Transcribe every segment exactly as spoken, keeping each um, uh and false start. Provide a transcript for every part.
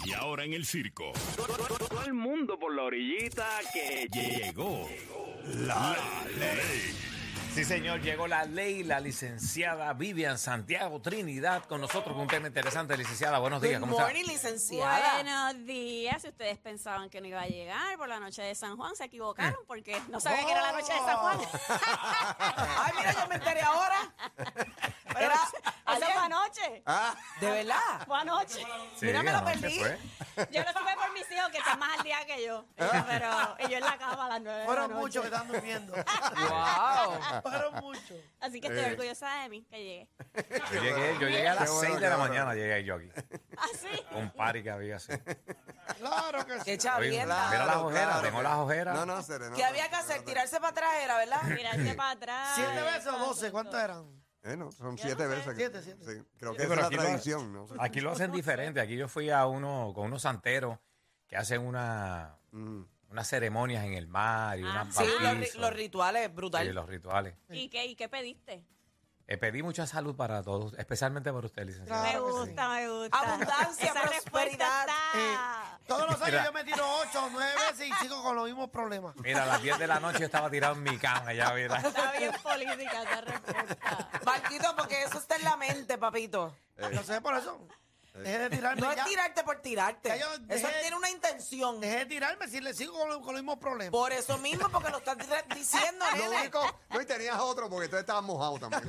Y ahora en el circo. Todo el mundo por la orillita que llegó la ley. Sí, señor, llegó la ley, la licenciada Vivian Santiago Trinidad con nosotros con un tema interesante. Licenciada, buenos días, Good ¿cómo está? morning, licenciada. Buenos días. Si ustedes pensaban que no iba a llegar por la noche de San Juan, se equivocaron porque no sabían que era la noche de San Juan. Ay, mira, yo me enteré ahora. Pero Era eso ayer. fue anoche. Ah, ¿De verdad? Fue anoche. sí, Mira, me lo anoche perdí. fue. Yo lo supe por mis hijos que están más al día que yo. Pero y yo en la cama a las nueve de la Fueron noche. muchos que estaban durmiendo. Wow. Fueron muchos. Así que estoy orgullosa de mí que llegué. Yo llegué, yo llegué a las Qué bueno, seis de qué la bueno. mañana, llegué yo aquí. ¿Ah, sí? Un party que había así. Claro que Qué sí. Oye, chavienda. mira las Claro, ojeras, claro. tengo las ojeras. No, no, Serena. ¿Qué había que hacer? Tirarse para atrás era, ¿verdad? Mirarse para atrás. ¿Siete veces o doce? ¿Cuántos eran? Eh, no, son Yo siete no sé. veces. Siete, siete. Sí, creo que Sí, esa pero es aquí la lo- tradición, ¿no? Aquí lo hacen diferente. Aquí yo fui a uno con unos santeros que hacen una, Mm. unas ceremonias en el mar y Ah, unas Sí, los, ri- bautizos. los rituales, brutal. Sí, los rituales. ¿Y qué, ¿Y qué pediste? Eh, pedí mucha salud para todos, especialmente para usted, licenciada. Me Claro que sí. gusta, me gusta. Abundancia, Esa respuesta prosperidad. está- Todos los años Mira. yo me tiro ocho o nueve veces y sigo con los mismos problemas. Mira, a las diez de la noche yo estaba tirado en mi cama ya, mira. Está bien política esa respuesta. Marquito, porque eso está en la mente, papito. No sé por eso. Dejé de tirarme No ya. es tirarte por tirarte. Ya yo Eso dejé- tiene una intención. Dejé de tirarme si le sigo con, los- con los mismos problemas. Por eso mismo, porque lo estás dire- diciendo, Lo nene. único, no, y tenías otro porque tú estabas mojado también.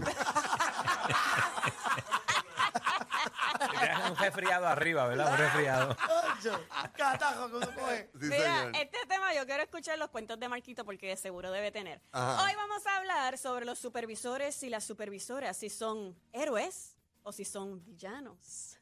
Tenías un resfriado arriba, ¿verdad? Un resfriado. Ocho. Catajo que uno coge. Sí, Mira, señor. este tema yo quiero escuchar los cuentos de Marquito porque de seguro debe tener. Ajá. Hoy vamos a hablar sobre los supervisores y las supervisoras, si son héroes o si son villanos.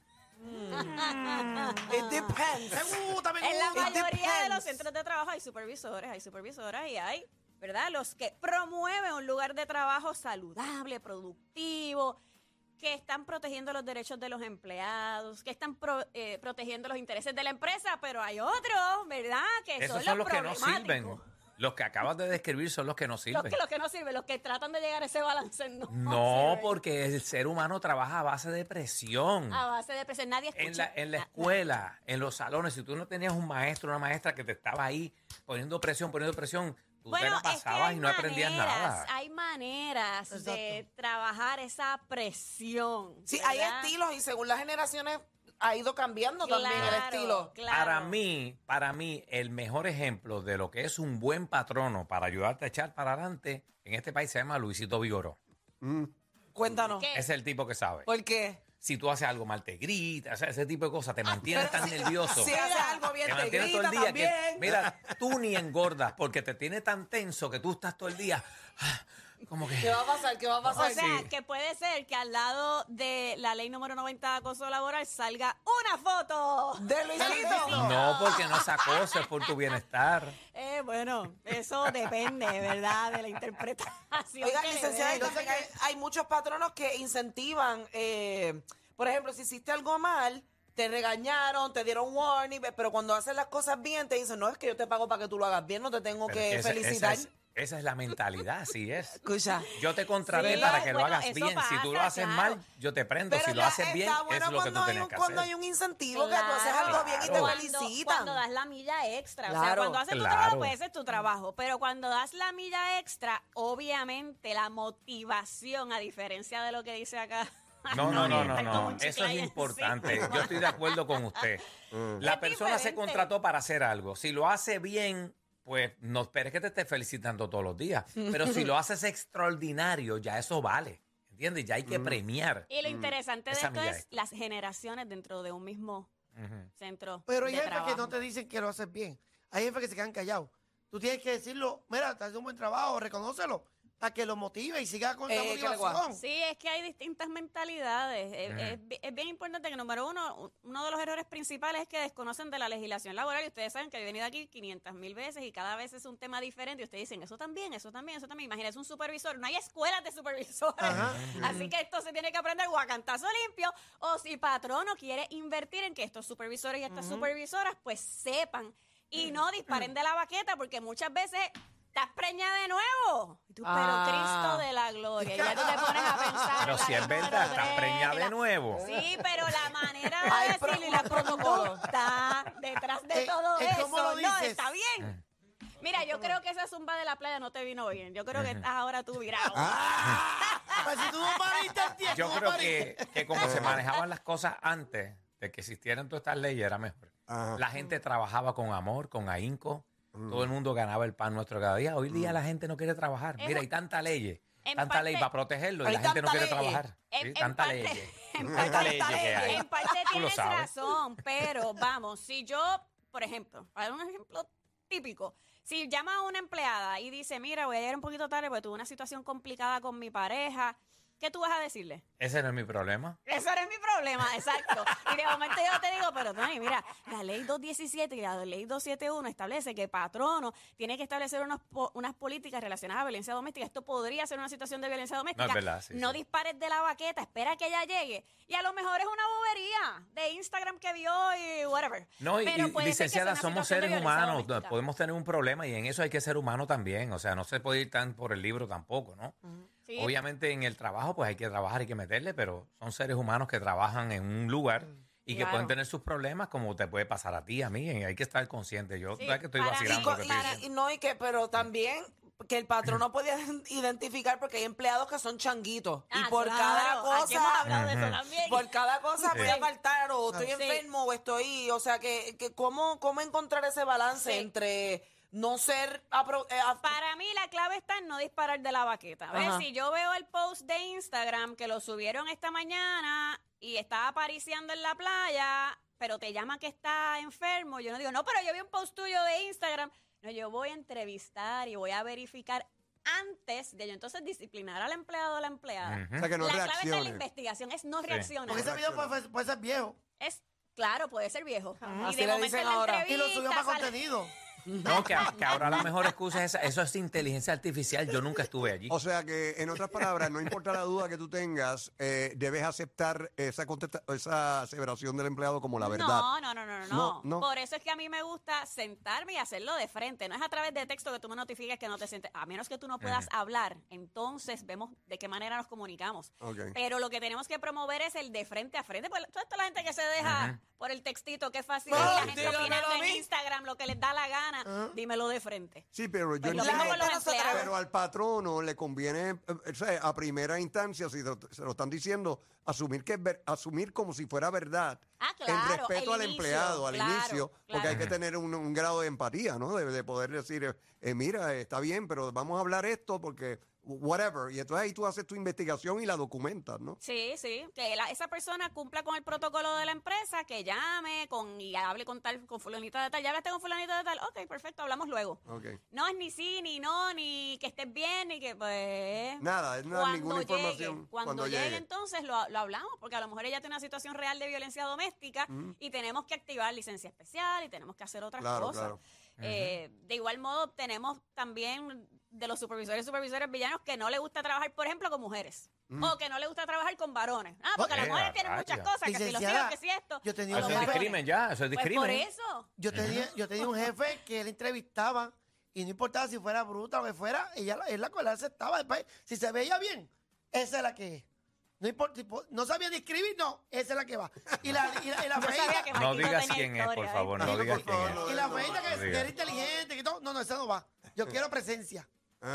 It depends. Me gusta, me En la gusta. It mayoría de los depends. centros de trabajo hay supervisores, hay supervisoras y hay, ¿verdad? Los que promueven un lugar de trabajo saludable, productivo, que están protegiendo los derechos de los empleados, que están pro- eh, protegiendo los intereses de la empresa, pero hay otros, ¿verdad? Que Esos son, son los que no problemáticos. sirven. Los que acabas de describir son los que no Los sirven. que, los que no sirven, los que tratan de llegar a ese balance no. No, sirven. porque el ser humano trabaja a base de presión. A base de presión, nadie escucha. En la, en la na- escuela, en los salones, si tú no tenías un maestro, una maestra que te estaba ahí poniendo presión, poniendo presión, tú te la es que pasabas hay y no aprendías maneras, nada. Hay maneras de Exacto. trabajar esa presión. Sí, hay ¿verdad? estilos y según las generaciones ha ido cambiando también el Claro, estilo. claro. Para mí, para mí, el mejor ejemplo de lo que es un buen patrono para ayudarte a echar para adelante en este país se llama Luisito Vigoró. Cuéntanos. ¿Qué? Es el tipo que sabe. ¿Por qué? Si tú haces algo mal, te grita, o sea, ese tipo de cosas, te mantienes tan nervioso. Si hace algo bien, Te te mantienes todo grita el día también. que, mira, tú ni engordas porque te tiene tan tenso que tú estás todo el día ah, como que... ¿Qué va a pasar? ¿Qué va a O pasar? sea, Sí. que puede ser que al lado de la ley número noventa de acoso laboral salga una foto. De Luisito. No, porque no es acoso, es por tu bienestar. Eh, bueno, eso depende, ¿verdad? De la interpretación. Oiga, que le licenciada, den. entonces hay, hay muchos patronos que incentivan, eh, por ejemplo, si hiciste algo mal, te regañaron, te dieron warning, pero cuando haces las cosas bien te dicen, no, es que yo te pago para que tú lo hagas bien, no te tengo Pero que esa- felicitar. Esa es, esa es la mentalidad, así es. Escucha. Yo te contraté Sí, para que lo bueno, hagas eso bien. si tú lo pasa, haces claro. mal, yo te prendo. Pero si lo ya haces bien, está bueno es lo que cuando tú hay tenías un- que Cuando hacer. hay un incentivo, que tú haces algo bien y te Claro. felicitan. Cuando das la milla extra. O sea, Claro. cuando haces tu Claro. trabajo, pues ese es tu trabajo. Pero cuando das la milla extra, obviamente la motivación, a diferencia de lo que dice acá. No, no, no, no, estar como no. un chicle Eso es ahí importante. encima. Yo estoy de acuerdo con usted. La Es persona se diferente. contrató para hacer algo. Si lo hace bien, pues no esperes que te esté felicitando todos los días. Pero si lo haces extraordinario, ya eso vale. ¿Entiendes? Ya hay que premiar. Y lo interesante de Esa esto milla es extra. las generaciones dentro de un mismo Ujú. centro Pero hay de jefes que trabajo. no te dicen que lo haces bien. Hay jefes que se quedan callados. Tú tienes que decirlo, mira, estás haciendo un buen trabajo, reconócelo, para que lo motive y siga con esa Eh, que le motivación. Sí, es que hay distintas mentalidades. Es, es bi- es bien importante que, número uno, uno de los errores principales es que desconocen de la legislación laboral. Y ustedes saben que he venido aquí quinientas mil veces y cada vez es un tema diferente. Y ustedes dicen, eso también, eso también, eso también. Imagínense un supervisor. No hay escuelas de supervisores. Así que esto se tiene que aprender o a cantazo limpio. O si patrono quiere invertir en que estos supervisores y estas supervisoras pues sepan y no disparen de la baqueta, porque muchas veces estás preñada de nuevo. Y tú, pero Ah. Cristo de la gloria. Y ya tú te pones a pensar. Pero en la si es número verdad, estás tres, preñada y de la- nuevo. Sí, pero la manera de Hay decirlo y la pro- protocolo. conducta detrás de Eh, todo eh, eso. ¿cómo lo No, dices? está bien. Mira, yo creo que esa zumba de la playa no te vino bien. Yo creo que estás ahora tú virado. Pues si tú no pariste el tiempo, Yo no creo pariste. que, que como se manejaban las cosas antes de que existieran todas estas leyes, era mejor. Ajá. La gente trabajaba con amor, con ahínco. Todo el mundo ganaba el pan nuestro cada día. Hoy día la gente no quiere trabajar. Es- Mira, hay tanta ley, en tanta parte- ley para protegerlo y Hay la gente no tanta quiere ley. trabajar. En- Sí, en tanta parte- ley. en Tanta parte- ley que hay. En parte Tú lo tienes sabes. razón, pero vamos, si yo, por ejemplo, para dar un ejemplo típico, si llama a una empleada y dice, mira, voy a llegar un poquito tarde porque tuve una situación complicada con mi pareja, ¿qué tú vas a decirle? Ese no es mi problema. Ese no es mi problema, exacto. Y de momento yo te digo, pero Tony, mira, la ley doscientos diecisiete y la ley doscientos setenta y uno establece que el patrono tiene que establecer unos po- unas políticas relacionadas a violencia doméstica. Esto podría ser una situación de violencia doméstica. No, es verdad, sí, No sí. dispares de la baqueta, espera que ella llegue. Y a lo mejor es una bobería de Instagram que vio y whatever. No, y, Pero y, puede ser que sea licenciada, una somos situación de seres violencia humanos. doméstica. Podemos tener un problema y en eso hay que ser humano también. O sea, no se puede ir tan por el libro tampoco, ¿no? Sí. Obviamente en el trabajo pues hay que trabajar, hay que meterle, pero son seres humanos que trabajan en un lugar y que Claro. pueden tener sus problemas como te puede pasar a ti, a mí, y hay que estar consciente. Yo, Sí, ¿sabes que estoy para- vacilando? Y, lo co- que y- estoy y- diciendo? no, y que, pero también que el patrón no podía identificar porque hay empleados que son changuitos. y Ah, por claro, cada aquí hemos cosa, hablado de eso también. por cada cosa Sí. voy a faltar o estoy Sí. enfermo o estoy, o sea, que, que cómo, cómo encontrar ese balance Sí. entre no ser apro- eh, af- Para mí la clave está en no disparar de la baqueta. ¿Ves? Ajá. Si yo veo el post de Instagram que lo subieron esta mañana y está apariciando en la playa, pero te llama que está enfermo, yo no digo, no, pero yo vi un post tuyo de Instagram. No, yo voy a entrevistar y voy a verificar antes de yo entonces disciplinar al empleado o a la empleada. Ujú. O sea, que no la clave está en la reaccione. investigación, es no Sí. reaccionar. Porque ese video puede, puede ser viejo. Es, claro, puede ser viejo. Y Así de le momento dicen en la ahora. Y lo subió entrevista para sale- contenido. No, que, que ahora la mejor excusa es esa. Eso es inteligencia artificial. Yo nunca estuve allí. O sea que, en otras palabras, no importa la duda que tú tengas, eh, debes aceptar esa, contesta- esa aseveración del empleado como la verdad. No, no, no, no, no, No, no. no. Por eso es que a mí me gusta sentarme y hacerlo de frente. No es a través de texto que tú me notifiques que no te sientes. A menos que tú no puedas hablar, entonces vemos de qué manera nos comunicamos. Ok. Pero lo que tenemos que promover es el de frente a frente. Pues toda esta la gente que se deja por el textito, qué fácil. No, y la gente dígamelo opinando a en mí. Instagram lo que les da la gana, dímelo de frente. Sí, pero yo Pues lo entiendo- mismo con los La gente no se empleados. Pero al patrono le conviene, eh, o sea, a primera instancia, si lo- se lo están diciendo, asumir que es ver- asumir como si fuera verdad. Ah, el claro, respeto el al inicio, empleado, al claro, inicio, porque claro. hay que tener un, un grado de empatía, ¿no? De, de poder decir, eh, eh, mira, eh, está bien, pero vamos a hablar esto porque whatever. Y entonces ahí tú haces tu investigación y la documentas, ¿no? Sí, sí, que la- esa persona cumpla con el protocolo de la empresa, que llame con y hable con tal, con fulanita de tal, ya hablaste con fulanita de tal, ok, perfecto, hablamos luego. Ok. No es ni sí, ni no, ni que estés bien, ni que pues... Nada, no es ninguna llegue, información. Cuando, cuando llegue, llegue. entonces lo, lo hablamos, porque a lo mejor ella tiene una situación real de violencia doméstica y tenemos que activar licencia especial y tenemos que hacer otras Claro, cosas. claro. Eh, de igual modo, tenemos también de los supervisores y supervisores villanos que no le gusta trabajar, por ejemplo, con mujeres. O que no le gusta trabajar con varones. Ah, porque Eh, las mujeres a tienen muchas rayos. cosas, que si los Licenciada, hijos, que si esto. yo tenía Eso un es jefe- discrimen ya, eso es Pues por discrimen. eso. Yo tenía, yo tenía un jefe que él entrevistaba y no importaba si fuera bruta o lo que fuera, ella, él la cual aceptaba. Después, si se veía bien, esa es la que es. No importa, tipo, no sabía ni escribir, no, esa es la que va. Y la, y la, y la Yo sabía feita, que No Marquito digas tenía quién es, por historia, ¿eh? favor, no Digo, digas por quién favor, es. y la feita que, No que digas. era inteligente, que todo, no, no, esa no va. Yo quiero presencia.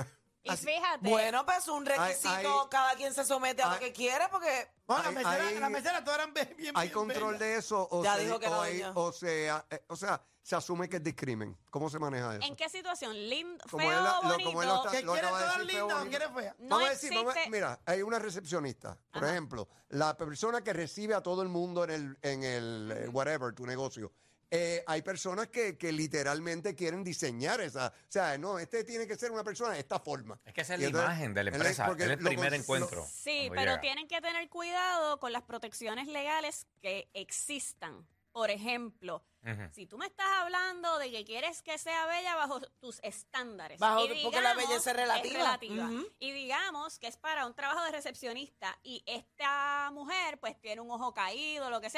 Y fíjate. Bueno, pues un requisito, Hay- hay- cada quien se somete a lo hay- que quiere porque Bueno, Hay- las meseras, hay- las meseras todas eran bien, bien ¿Hay bien control bellas. de eso o, Ya se, dijo que o, no, hay- ya. o sea, eh, o sea, se asume que es discrimen? ¿Cómo se maneja eso? ¿En qué situación? ¿Lindo, Como feo él la- o lo- bonito? como él lo está- ¿Que lo quiere acaba de todas decir, feo, lindas o bonito. quiere fea? No vamos a decir, vamos a- existe- mira, hay una recepcionista, por ejemplo, la persona que recibe a todo el mundo en el, en el eh, whatever, tu negocio. Eh, hay personas que, que literalmente quieren diseñar esa, o sea, no, este tiene que ser una persona de esta forma. Es que esa es Y la entonces, imagen de la él es- empresa, porque es el lo primer cons- encuentro. Sí, cuando pero llega. tienen que tener cuidado con las protecciones legales que existan. Por ejemplo, Ujú. si tú me estás hablando de que quieres que sea bella bajo tus estándares. Bajo- y porque la digamos- belleza es relativa. Ujú. Y digamos que es para un trabajo de recepcionista y esta mujer pues tiene un ojo caído, lo que sea.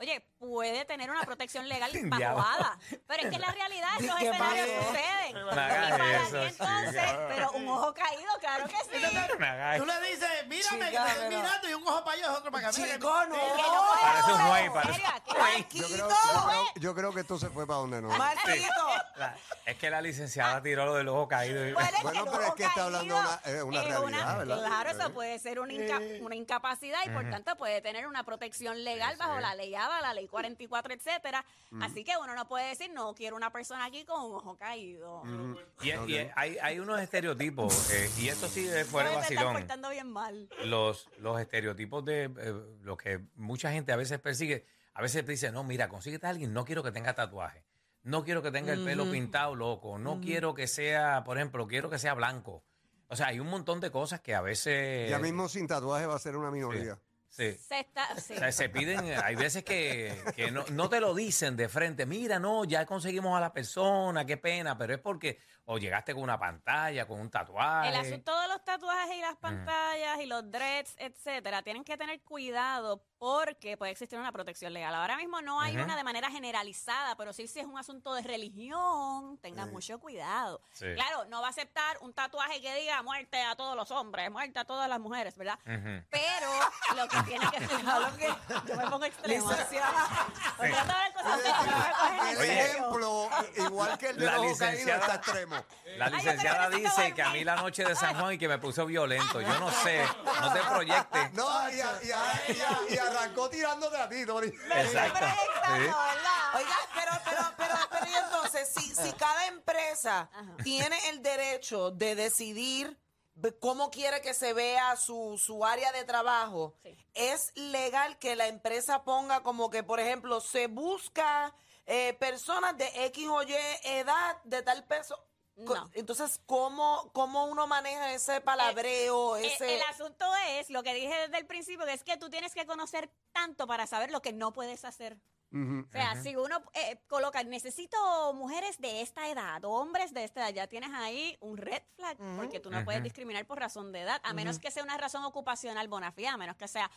oye, puede tener una protección legal bajo Diablo. ADA. Pero es que la realidad, Di los que escenarios vale. suceden. No Y hagas para eso, ti entonces, chica. pero un ojo caído, claro que sí. Me hagas- Tú le dices, mírame, que Chica, te estoy pero- mirando y un ojo para allá y otro para acá. Mira que- Chico, no. Que no puede Parece un ser. güey, ¿En parece serio? un ¿Qué? güey. Yo creo, Marquito. yo creo- yo creo que esto se fue para donde no. Marquito. La- es que la licenciada tiró lo del ojo caído. y- Bueno, es Bueno, el pero es ojo que está hablando caído una- eh, una es realidad, ¿verdad? Claro, Eh. eso puede ser una, inca- una incapacidad y por tanto puede tener una protección legal bajo la ley ADA, la ley cuarenta y cuatro, etcétera. Así que uno no puede decir, no quiero una persona aquí con un ojo caído. Y, y hay, hay unos estereotipos, eh, y esto sí es fuera de No, te estás vacilón. portando bien mal. Los, los estereotipos de eh, lo que mucha gente a veces persigue, a veces dice, no, mira, consíguete a alguien, no quiero que tenga tatuaje, no quiero que tenga el pelo pintado loco, no quiero que sea, por ejemplo, quiero que sea blanco. O sea, hay un montón de cosas que a veces... Ya mismo sin tatuaje va a ser una minoría. Sí. Se está, sí. O sea, se piden, hay veces que, que no, no te lo dicen de frente, mira, no, ya conseguimos a la persona, qué pena, pero es porque o llegaste con una pantalla, con un tatuaje. El asunto de los tatuajes y las pantallas y los dreads, etcétera, tienen que tener cuidado porque puede existir una protección legal. Ahora mismo no hay Ujú. una de manera generalizada, pero sí si es un asunto de religión, tengan mucho cuidado. Sí. Claro, no va a aceptar un tatuaje que diga muerte a todos los hombres, muerte a todas las mujeres, ¿verdad? Ujú. Pero lo que tiene que ser, lo que yo me pongo extrema. Licenciada. Porque trato de ver cosas serias, no me cogen en El Oye. serio. ejemplo, igual que el de La los caído, licenciada- está extremo. La Ay, yo licenciada pensé que dice estaba que a mí la noche de San Juan y que me puso violento. Yo no sé, no te proyectes. No, y, a- y a- y a- y arrancó tirándote a ti, Tony. Exacto. Proyectando, Sí. ¿verdad? Oiga, pero, pero, pero, pero, y entonces, si, si cada empresa tiene el derecho de decidir ve- cómo quiere que se vea su, su área de trabajo, Sí. es legal que la empresa ponga como que, por ejemplo, se busca eh, personas de X o Y edad, de tal peso. Co- No. Entonces, ¿cómo, ¿cómo uno maneja ese palabreo? El, ese... el asunto es, lo que dije desde el principio, que es que tú tienes que conocer tanto para saber lo que no puedes hacer. Ujú. O sea, si uno eh, coloca, necesito mujeres de esta edad, o hombres de esta edad, ya tienes ahí un red flag, porque tú no puedes discriminar por razón de edad, a menos que sea una razón ocupacional bona fide, a menos que sea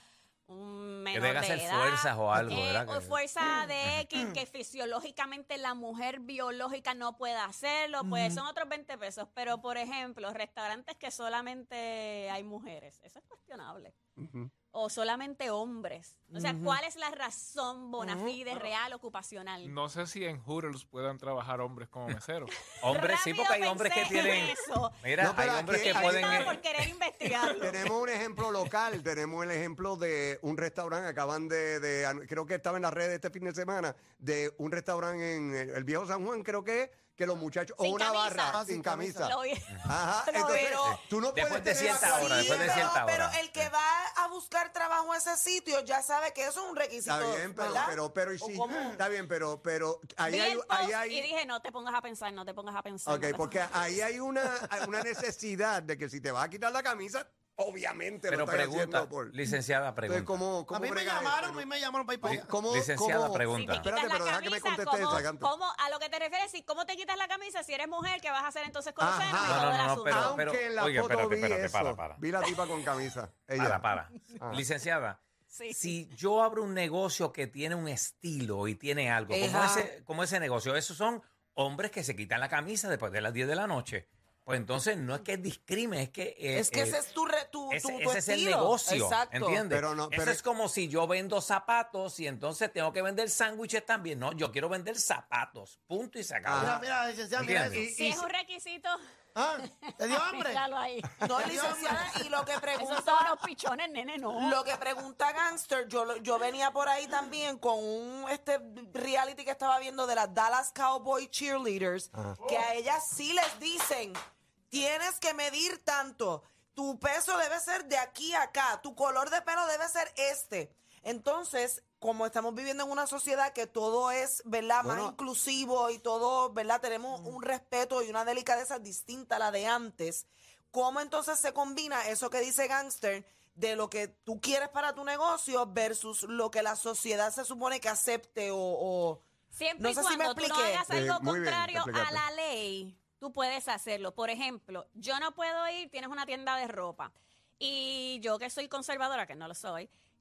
un menor tenga de que hacer edad, fuerzas o algo, eh, ¿verdad? o Que- fuerza de X, que fisiológicamente la mujer biológica no puede hacerlo, pues son otros veinte pesos. Pero, por ejemplo, restaurantes que solamente hay mujeres, eso es cuestionable. Ujú. O solamente hombres. O sea, ¿cuál es la razón bona fide, real, ocupacional? No sé si en Hooters puedan trabajar hombres como meseros. Hombres, sí, porque hay Rápido hombres que pensé en tienen. eso. Mira, No, pero hay hombres aquí- que aquí pueden. Estaba eh, por querer investigarlo. Tenemos un ejemplo local, tenemos el ejemplo de un restaurante, acaban de, de- creo que estaba en las redes este fin de semana, de un restaurante en el, el viejo San Juan, creo que es, que los muchachos, o Sin una camisa. barra Ah, sin sin camisa. camisa. Lo vi. Ajá, Pero- entonces pero- tú no Después puedes de tener cierta la hora, después de pero, cierta pero hora. el que va a buscar trabajo a ese sitio ya sabe que eso es un requisito. Está bien, pero, ¿verdad? pero, pero, y ¿O sí, cómo? está bien, pero, pero, ahí Vi hay, el post ahí hay, y dije, no te pongas a pensar, no te pongas a pensar. ok, no te porque pongas a ahí hay una, una necesidad de que si te vas a quitar la camisa, obviamente Pero lo estás pregunta, haciendo por... licenciada, Entonces, pregunta. ¿cómo, cómo A mí me brega llamaron, eso? a mí me llamaron para ir para allá. ¿Cómo, Licenciada, cómo- pregunta. Si te Espérate, quitas pero la deja que me camisa, conteste ¿cómo- esa, Gante. cómo- a lo que te refieres, si cómo te quitas la camisa, si eres mujer, ¿qué vas a hacer entonces con los Ajá. senos y No, todo no, el no, asunto? pero- Aunque en la oiga, foto espérate, vi espérate, eso. para, para. Vi la tipa con camisa. Ella. Para, para. Ah. Licenciada, Sí. si yo abro un negocio que tiene un estilo y tiene algo, como Ejá. ese, como ese negocio, esos son hombres que se quitan la camisa después de las diez de la noche. Pues entonces no es que es discrimen, es que... eh, Es que eh, ese es tu, re- tu, ese, tu- tu ese es el estilo. negocio, Exacto. ¿entiendes? Pero no, Eso pero- es como si yo vendo zapatos y entonces tengo que vender sándwiches también. No, yo quiero vender zapatos, punto y se acabó. Mira, mira, licenciada, mira ¿Entiendes? eso. Si es un requisito, Ah, ¿te dio hambre? míralo ahí. No, licenciada, y lo que Esos pregunta... son unos pichones, nene, no. Lo que pregunta Gangster, yo, lo- yo venía por ahí también con un este reality que estaba viendo de las Dallas Cowboy Cheerleaders, que a ellas sí les dicen, tienes que medir tanto, tu peso debe ser de aquí a acá, tu color de pelo debe ser este. Entonces, como estamos viviendo en una sociedad que todo es, ¿verdad?, Bueno. más inclusivo y todo, ¿verdad?, tenemos un respeto y una delicadeza distinta a la de antes, ¿cómo entonces se combina eso que dice Gangster de lo que tú quieres para tu negocio versus lo que la sociedad se supone que acepte o... o- Siempre No y sé si me cuando tú no expliqué. hagas Eh, algo muy bien, contrario a explícate. la ley, tú puedes hacerlo. Por ejemplo, yo no puedo ir, tienes una tienda de ropa, y yo que soy conservadora, que no lo soy,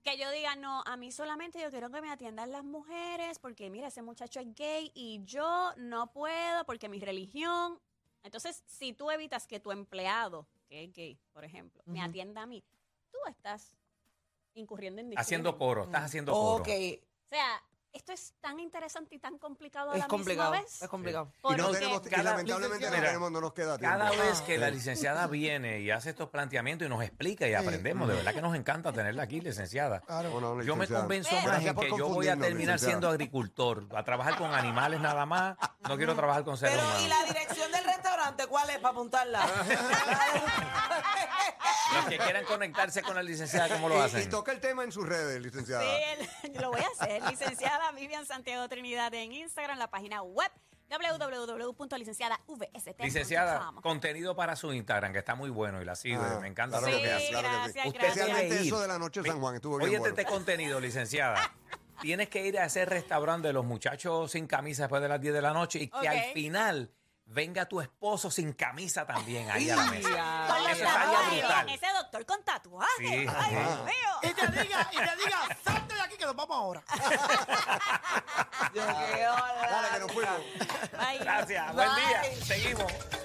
Que yo diga, no, a mí solamente yo quiero que me atiendan las mujeres porque, mira, ese muchacho es gay y yo no puedo porque mi religión. Entonces, si tú evitas que tu empleado, que es gay, por ejemplo, me Ujú. atienda a mí, tú estás incurriendo en discriminación. Haciendo coro, estás haciendo coro. Ok, O sea, esto es tan interesante y tan complicado a es la complicado, misma vez. es complicado. Y, no Porque- tenemos, y cada- lamentablemente no Mira, tenemos, no nos queda tiempo. Cada vez Ah. que la licenciada viene y hace estos planteamientos y nos explica y aprendemos, de verdad que nos encanta tenerla aquí, licenciada. Bueno, Yo me licenciada. convenzo Gracias más en por que yo voy a confundirnos, terminar licenciada. siendo agricultor, a trabajar con animales nada más, no quiero trabajar con seres Pero, humanos. ¿y la dirección del restaurante cuál es para apuntarla? Los que quieran conectarse con la licenciada, ¿cómo lo Y- hacen? Y, toca el tema en sus redes, licenciada. Sí, el- lo voy a hacer. Licenciada Vivian Santiago Trinidad en Instagram, la página web w w w punto licenciada v s t punto com. Licenciada, contenido para su Instagram, que está muy bueno y la sigo, Ah, me encanta claro lo Sí, que hace. claro que sí. gracias, Usted gracias. Especialmente debe ir. eso de la noche de San Juan, estuvo bien Oye, bueno. este contenido, licenciada. Tienes que ir a ese restaurante de los muchachos sin camisa después de las diez de la noche y que Ok. al final venga tu esposo sin camisa también ahí a la mesa. Ya. Con los Eso estaría tatuajes, brutal. ese doctor con tatuajes. Sí, Ay, sí. Dios mío. Y te diga, y te diga, salte de aquí que nos vamos ahora. Yo qué hola. Dale, que nos fuimos. Ay, Gracias, buen día. Bye. Seguimos.